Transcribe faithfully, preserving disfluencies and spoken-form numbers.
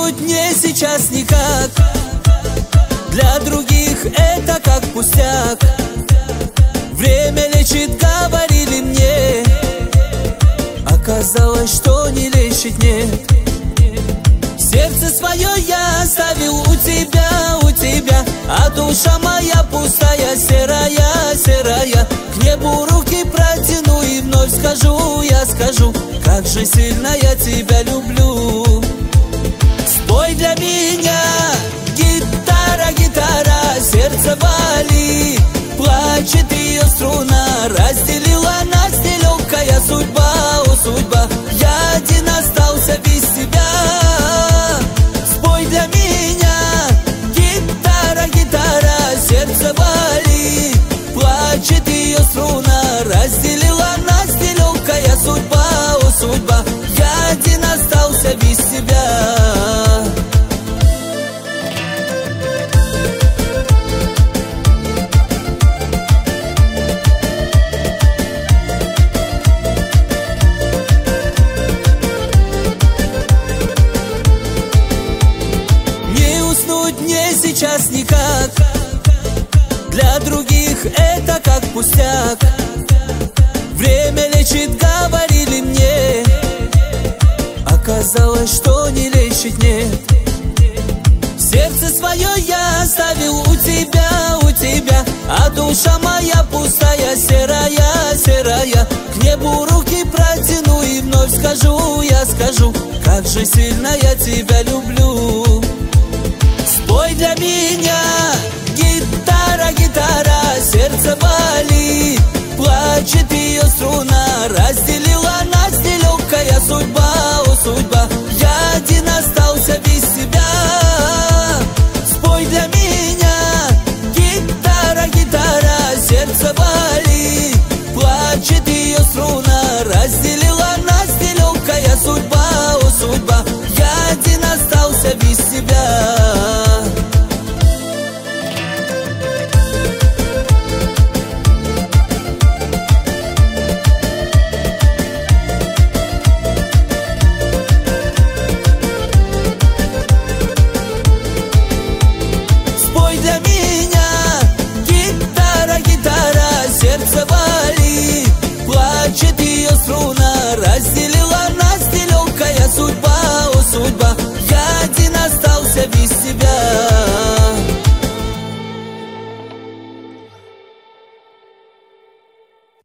уснуть мне сейчас никак. Для других это как пустяк. Время лечит, говорили мне. Оказалось, что не лечит, нет. Сердце свое я оставил у тебя, у тебя, а душа моя пустая, серая, серая. К небу руки протяну и вновь скажу, я скажу, как же сильно я тебя люблю. Спой для меня, гитара, гитара, сердце болит, плачет ее струна, разделила нас нелегкая судьба, о судьба. Я один остался без тебя. Спой для меня, гитара, гитара, сердце болит, плачет ее струна, разделила нас нелегкая судьба, о судьба. Я один остался без тебя. Мне сейчас никак. Для других это как пустяк. Время лечит, говорили мне. Оказалось, что не лечит, нет. Сердце свое я оставил у тебя, у тебя, а душа моя пустая, серая, серая. К небу руки протяну и вновь скажу, я скажу, как же сильно я тебя люблю. Спой для меня, гитара, гитара, сердце болит, плачет ее струна, разделила нас нелегкая судьба, о судьба. Я один остался без тебя. Спой для меня, гитара, гитара, сердце болит, плачет ее струна, разделила нас нелегкая судьба, о судьба. Я один остался без тебя. Для меня, гитара, гитара, сердце болит, плачет ее струна, разделила нас нелегкая судьба, о судьба. Я один остался без тебя.